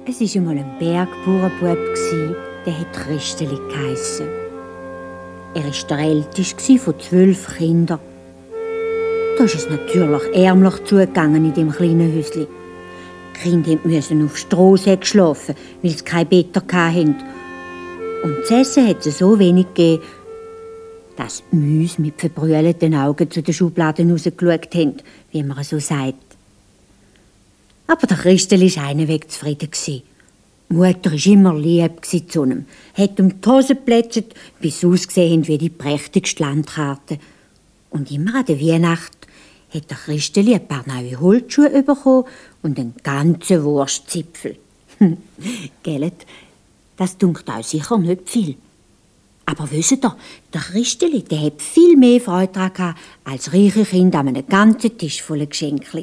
Es war einmal ein Bergbauernbub, der hat Christeli geheissen. Er war der älteste von 12 Kindern. Da ist es natürlich ärmlich zugegangen in dem kleinen Häuschen. Die Kinder mussten auf Strohsäcken schlafen, weil sie keine Betten hatten. Und zu essen hat es so wenig gegeben, dass die Mäuse mit verbrüllten Augen zu den Schubladen rausgeschaut haben, wie man so sagt. Aber der Christel war einweg zufrieden. Die Mutter war immer lieb zu ihm, hat ihm die Hose geplätschert, bis sie ausgesehen wie die prächtigste Landkarte. Und immer an der Weihnacht hat der Christel ein paar neue Holzschuhe bekommen und einen ganzen Wurstzipfel. Gell? Das dunkt auch sicher nicht viel. Aber wisst ihr, der Christel, der hat viel mehr Freude daran als reiche Kinder an einem ganzen Tisch voller Geschenke.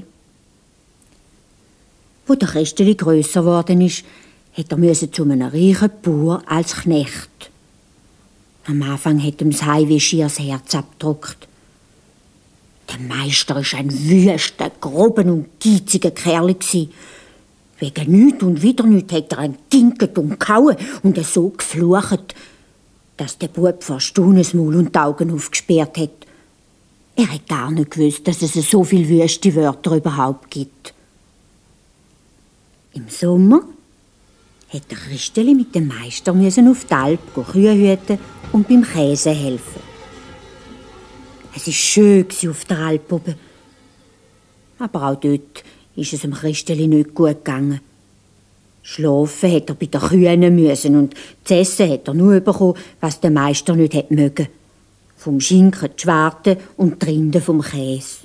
Als der Christel grösser geworden ist, musste er zu einem reichen Bauer als Knecht. Am Anfang hat ihm das Heimweh schier das Herz abgedrückt. Der Meister war ein wüster, grober und geiziger Kerl. Wegen nichts und wieder nichts hat er ihn getinkt und gehauen und so geflucht, dass der Bub vor Staunen das Maul und die Augen aufgesperrt hat. Er hat gar nicht gewusst, dass es so viele wüste Wörter überhaupt gibt. Im Sommer hat der Christeli mit dem Meister auf die Alp Kühe hüten und beim Käse helfen. Es war schön auf der Alp oben. Aber auch dort ist es dem Christeli nicht gut gegangen. Schlafen hat er bei den Kühen müssen und zu essen hat er nur bekommen, was der Meister nicht hätte mögen. Vom Schinken die Schwarte und die Rinde vom Käse.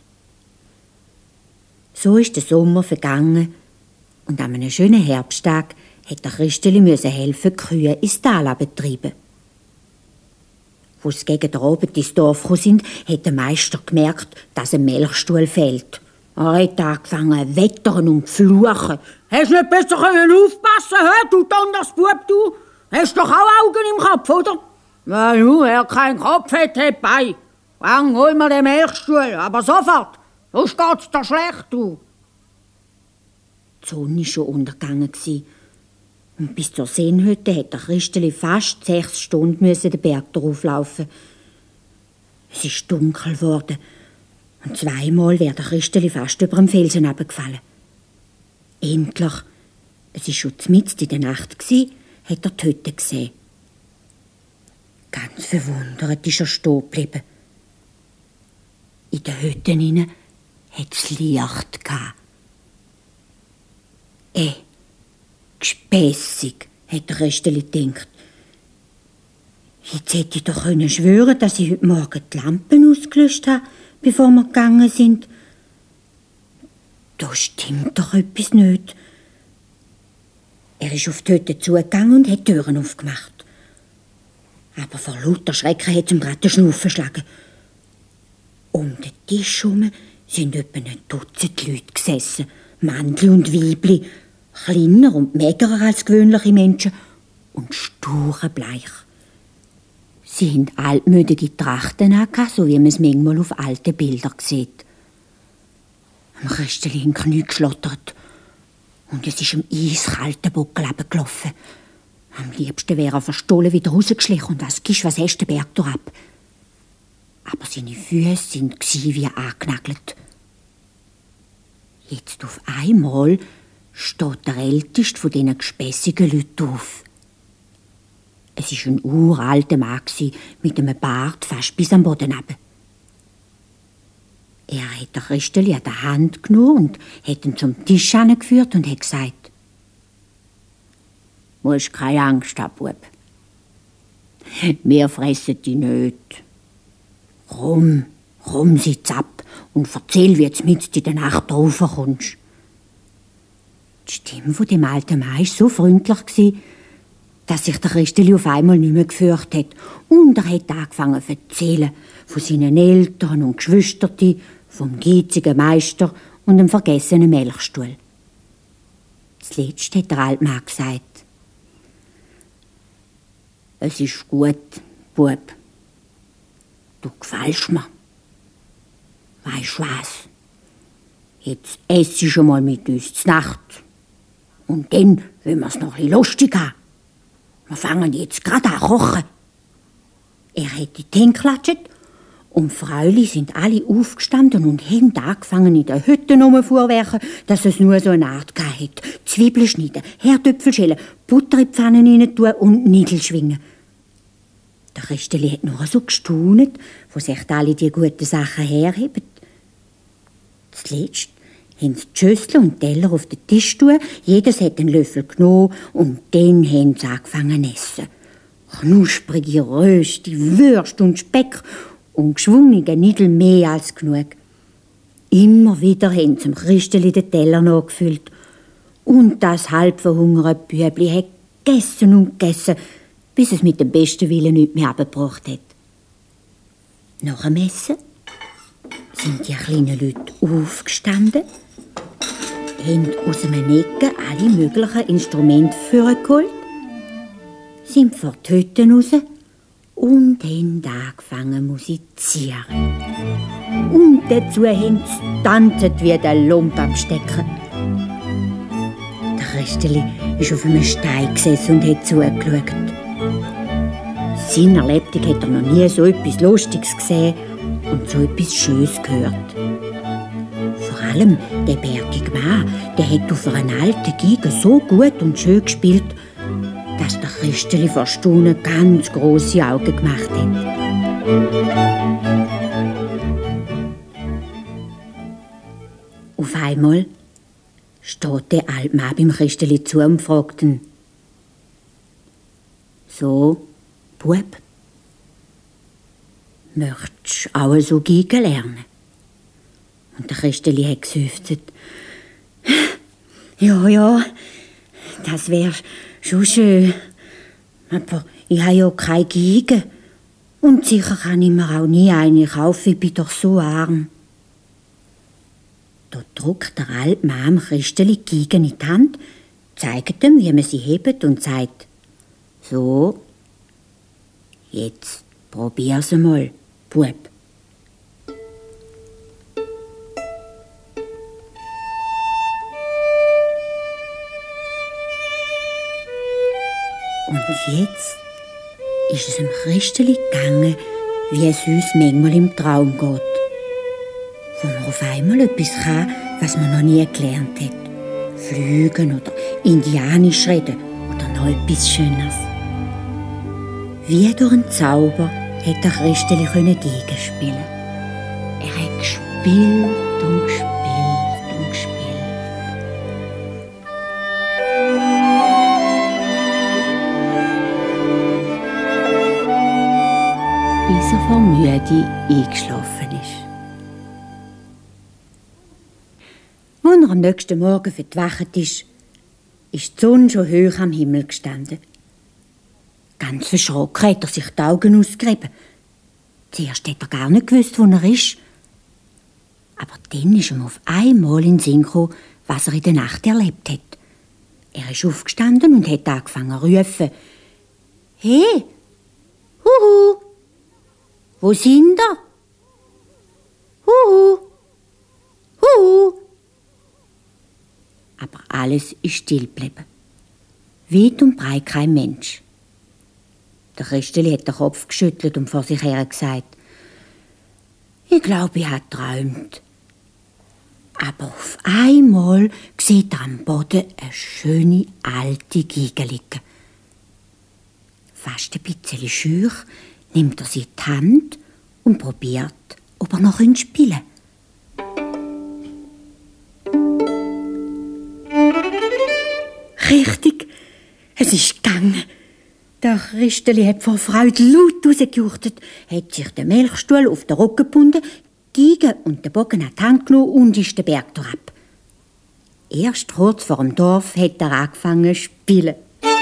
So ist der Sommer vergangen und an einem schönen Herbsttag hat der Christeli helfen, die Kühe ins Tal zu treiben. Als sie gegen den Abend ins Dorf gekommen sind, hat der Meister gemerkt, dass ein Melkstuhl fehlt. Er hat angefangen zu wettern und zu fluchen. «Hast du nicht besser aufpassen können, du Donnersbub, du? Hast doch auch Augen im Kopf, oder?» «Ja, nur, wer keinen Kopf hat, hat Bein. Fang, hol mir den Melkstuhl, aber sofort, sonst geht's dir schlecht, du.» Die Sonne war schon untergegangen. Und bis zur Seenhütte musste der Christeli fast 6 Stunden den Berg herauflaufen. Es ist dunkel geworden. Und 2-mal wäre der Christeli fast über dem Felsen runtergefallen. Endlich, es war schon mitten in der Nacht, hat er die Hütte gesehen. Ganz verwundert ist er stehen geblieben. In den Hütten hinein hat es Licht gehabt. Gespässig, hat der Christeli gedacht. Jetzt hätte ich doch schwören können, dass ich heute Morgen die Lampen ausgelöscht habe, bevor wir gegangen sind. Da stimmt doch etwas nicht. Er ist auf die Hütte zugegangen und hat die Türen aufgemacht. Aber vor lauter Schrecken hat es ihm gerade den Schnaufen geschlagen. Um den Tisch herum sind etwa ein Dutzend Leute gesessen, Männli und Weibli, kleiner und magerer als gewöhnliche Menschen und sturenbleich. Sie hatten altmütige Trachten an, so wie man es manchmal auf alten Bildern sieht. Am Christeli in die Knie geschlottert und es ist im eiskalten Buckel runtergelaufen. Am liebsten wäre er verstohlen wieder rausgeschlichen und was gibst, was hast du den Berg ab. Aber seine Füße waren wie angenagelt. Jetzt auf einmal steht der älteste von diesen gespässigen Leuten auf. Es war ein uralter Mann mit einem Bart fast bis am Boden runter. Er hat den Christeli an der Hand genommen und hat ihn zum Tisch herangeführt und hat gesagt: «Du musst keine Angst haben, Bub. Wir fressen dich nicht. Komm, sitz ab und erzähl, wie du mitten in der Nacht raufkommst.» Die Stimme von dem alten Mann war so freundlich, dass sich der Christeli auf einmal nicht mehr gefürchtet hat. Und er hat angefangen zu erzählen von seinen Eltern und Geschwistern, vom geizigen Meister und dem vergessenen Melkstuhl. Zuletzt hat der alte Mann gesagt: «Es ist gut, Bub. Du gefällst mir. Weisst was? Jetzt essst du schon mal mit uns zur Nacht. Und dann wollen wir es noch ein bisschen lustig haben. Wir fangen jetzt gerade an zu kochen. Er hat die Tee geklatscht und die Fräuli sind alle aufgestanden und haben angefangen in der Hütte rumzuwerken, dass es nur so eine Art hat. Zwiebeln schneiden, Herdöpfel schälen, Butter in die Pfanne rein tun und Nidel schwingen. Der Christeli hat nur so gestaunet, wo sich alle die guten Sachen herheben. Zuletzt haben sie die Schüssel und Teller auf den Tisch tun, jedes hat einen Löffel genommen und dann haben sie angefangen zu essen. Knusprige Rösti, Würste und Speck und geschwungene Nidel mehr als genug. Immer wieder haben sie dem Christeli den Teller nachgefüllt. Und das halb verhungerte Bübli hat gegessen und gegessen, bis es mit dem besten Willen nichts mehr abgebracht hat. Nach dem Essen sind die kleinen Leute aufgestanden, haben aus einem Ecke alle möglichen Instrumente vorgeholt, sind vor die Hütte raus und haben angefangen zu musizieren. Und dazu haben sie getanzt wie der Lump am Stecken. Der Christeli ist auf einem Stein gesessen und hat zugeschaut. Seiner Lebtag hat er noch nie so etwas Lustiges gesehen und so etwas Schönes gehört. Vor allem der bärtige Mann, der hat auf einer alten Geige so gut und schön gespielt, dass der Christeli vor Staunen ganz grosse Augen gemacht hat. Auf einmal steht der alte Mann beim Christeli zu und fragt ihn: «So, Bub, möchtest du auch so Geige lernen?» Und der Christeli hat geseufzt: «Ja, das wär schon schön. Aber ich habe ja keine Geige. Und sicher kann ich mir auch nie eine kaufen, ich bin doch so arm.» Da drückt der alte Mann Christeli die Geige in die Hand, zeigt ihm, wie man sie hebt und sagt: «So, jetzt probier's mal, Bub.» Und jetzt ist es dem Christeli gegangen, wie es uns manchmal im Traum geht. Wo man auf einmal etwas kann, was man noch nie gelernt hat. Fliegen oder Indianisch reden oder noch etwas Schönes. Wie durch einen Zauber hat der Christeli Geige spielen. Er hat gespielt und gespielt und gespielt. Bis er vor Müde eingeschlafen ist. Als er am nächsten Morgen verwacht ist die Sonne schon hoch am Himmel gestanden. Ganz verschrocken hat er sich die Augen ausgerieben. Zuerst hat er gar nicht gewusst, wo er ist. Aber dann ist ihm auf einmal in den Sinn gekommen, was er in der Nacht erlebt hat. Er ist aufgestanden und hat angefangen zu rufen: «Hey, huhu, wo sind ihr? Huhu, huhu.» Aber alles ist still geblieben. Weit und breit kein Mensch. Der Christeli hat den Kopf geschüttelt und vor sich her gesagt: «Ich glaube, ich habe geträumt.» Aber auf einmal sieht er am Boden eine schöne alte Geige liegen. Fast ein bisschen scheu nimmt er sie in die Hand und probiert, ob er noch spielen kann. Richtig, es ist gegangen. Der Christeli hat vor Freude laut rausgejuchtet, hat sich den Melkstuhl auf den Rücken gebunden, die Geige und den Bogen an die Hand genommen und ist den Berg herab. Erst kurz vor dem Dorf hat er angefangen zu spielen.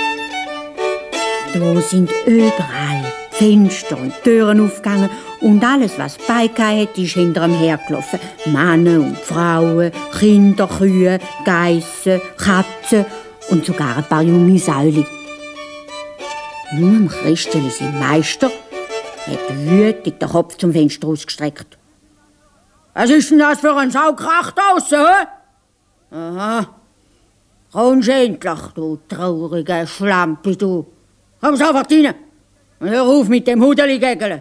Da sind überall Fenster und Türen aufgegangen und alles, was beigegeben hat, ist hinter ihm hergelaufen. Männer und Frauen, Kinder, Kühe, Geissen, Katzen und sogar ein paar junge Säule. Nur am Christeli, sein Meister, hat wütig den Kopf zum Fenster ausgestreckt. «Was ist denn das für ein Saukracht draussen, hä? Aha, Kommst endlich, du traurige Schlampe, du. Komm sofort rein und hör auf mit dem Hudeli-Gägeln.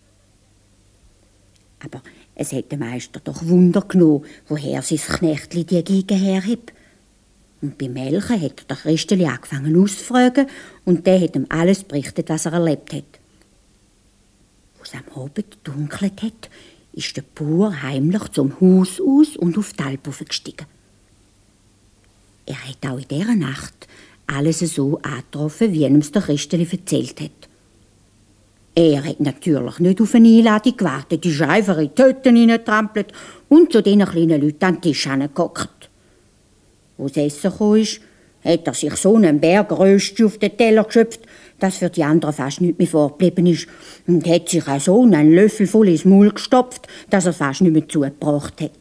Aber es hat den Meister doch Wunder genommen, woher sein Knechtli die Geige herhebt. Und beim Melchen hat der Christeli angefangen auszufragen und der hat ihm alles berichtet, was er erlebt hat. Als es am Abend dunkelt hat, ist der Bauer heimlich zum Haus aus und auf die Alp gestiegen. Er hat auch in dieser Nacht alles so angetroffen, wie ihm der Christeli erzählt hat. Er hat natürlich nicht auf eine Einladung gewartet, ist einfach in die Hütte hineingetrampelt und zu den kleinen Leuten an den Tisch herangehockt. Als das Essen kam, hat er sich so einen Berg Rösti auf den Teller geschöpft, dass für die anderen fast nichts mehr vorgeblieben ist, und hat sich auch so einen Löffel voll ins Maul gestopft, dass er fast nicht mehr zugebracht hat.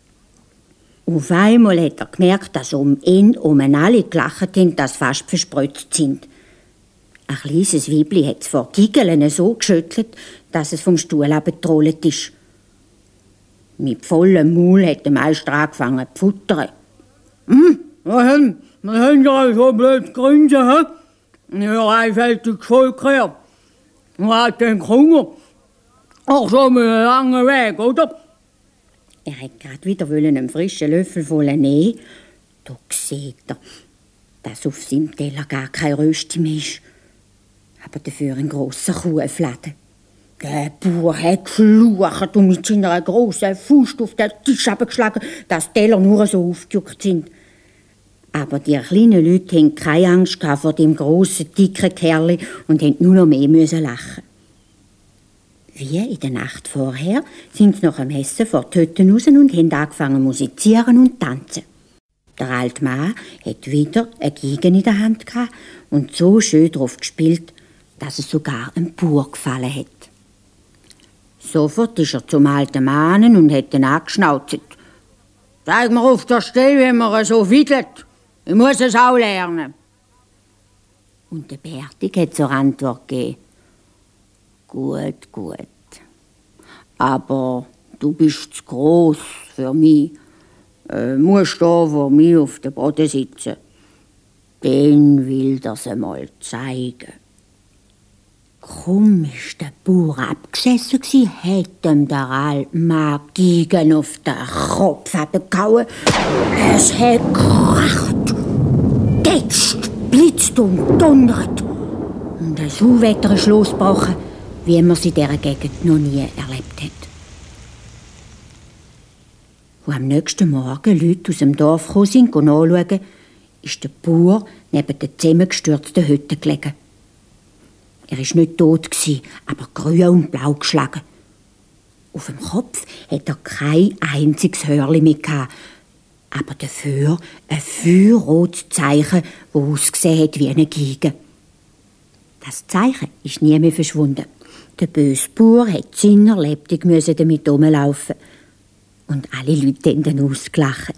Auf einmal hat er gemerkt, dass um ihn alle gelacht haben, dass sie fast verspritzt sind. Ein kleines Weibli hat es vor Giggeln so geschüttelt, dass es vom Stuhl abgetrollt ist. Mit vollem Maul hat der Meister angefangen zu futtern. Was haben Sie so blöd grinsen, hä? Ihr einfältiges Volk her. Was hat denn Hunger? Ach, so einen langen Weg, oder? Er hat gerade wieder einen frischen Löffel voll nehmen. Da sieht er, dass auf seinem Teller gar kein Rösti mehr ist, aber dafür ein grosser Kuhfladen. Der Bauer hat geflucht und mit seiner grossen Faust auf den Tisch abgeschlagen, dass die Teller nur so aufgejuckt sind. Aber die kleinen Leute hatten keine Angst vor dem grossen, dicken Kerl und mussten nur noch mehr lachen. Wie in der Nacht vorher sind sie nach dem Essen vor die Hütte raus und haben angefangen zu musizieren und tanzen. Der alte Mann hat wieder eine Geige in der Hand gehabt und so schön drauf gespielt, dass es sogar einem Bauer gefallen hat. Sofort ist er zum alten Mann und hat ihn angeschnauzt. Zeig mir auf der Stelle, wie man so fiedelt. Ich muss es auch lernen. Und der Bärtig hat zur Antwort gegeben: Gut, gut. Aber du bist zu gross für mich. Musst da vor mir auf dem Boden sitzen. Den will das einmal zeigen. Kaum ist der Bauer abgesessen gsi, hat ihm der alte Mann Geigen auf den Kopf abgehauen. Es hat gekracht, tätscht, blitzt und donnert. Und ein Unwetter ist losgebrochen, wie man es in dieser Gegend noch nie erlebt hat. Als am nächsten Morgen Leute aus dem Dorf gekommen sind, nachschauen, ist der Bauer neben der zusammengestürzten Hütte gelegen. Er war nicht tot, aber grün und blau geschlagen. Auf dem Kopf hatte er kein einziges Hörli mehr gehabt, aber dafür ein feuerrotes Zeichen, das ausgesehen hat wie eine Geige. Das Zeichen ist nie mehr verschwunden. Der böse Bauer musste zinnerlebtig damit rumlaufen. Und alle Leute haben ihn ausgelacht.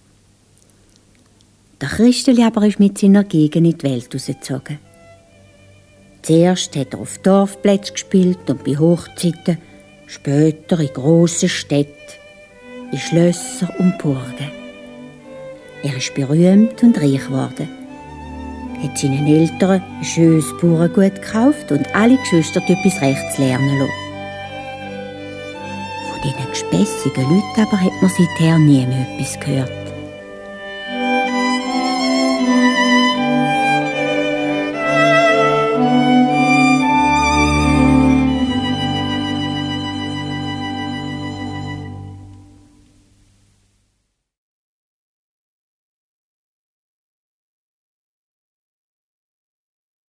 Der Christeli aber ist mit seiner Geige in die Welt rausgezogen. Zuerst hat er auf Dorfplätzen gespielt und bei Hochzeiten, später in grossen Städten, in Schlössern und Burgen. Er ist berühmt und reich geworden, hat seinen Eltern ein schönes Bauerngut gekauft und alle Geschwister etwas Rechts lernen lassen. Von diesen gespässigen Leuten aber hat man seither nie mehr etwas gehört.